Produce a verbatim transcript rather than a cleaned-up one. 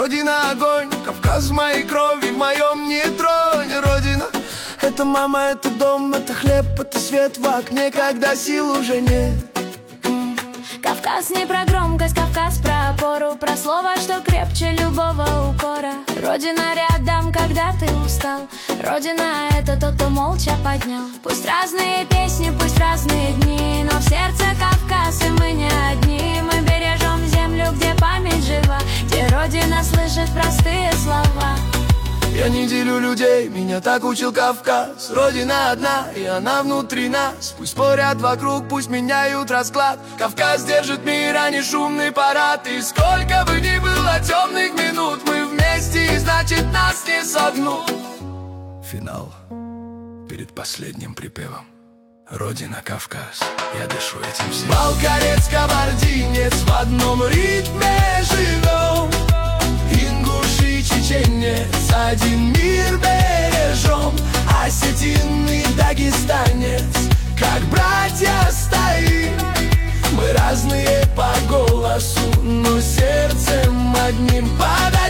Родина огонь, Кавказ в моей крови, в моем нейтроне. Родина — это мама, это дом, это хлеб, это свет в окне, когда сил уже нет. Кавказ не про громкость, Кавказ про опору, про слово, что крепче любого укора. Родина рядом, когда ты устал. Родина — это тот, кто молча поднял. Пусть разные песни, пусть разные дни, но в сердце Кавказ, и мы не одни. Мы бережем землю, где память жива, где Родина слышит простые слова. Я не делю людей, меня так учил Кавказ. Родина одна, и она внутри нас. Пусть спорят вокруг, пусть меняют расклад. Кавказ держит мир, а не шумный парад. И сколько бы ни было темных минут, мы вместе, и значит нас не согнут. Финал перед последним припевом. Родина, Кавказ, я дышу этим всем. Балкарец, кабардинец, в одном ритме живем. Ингуши, чеченец, один мир бережем. Осетин и дагестанец, как братья стоим. Мы разные по голосу, но сердцем одним подаем.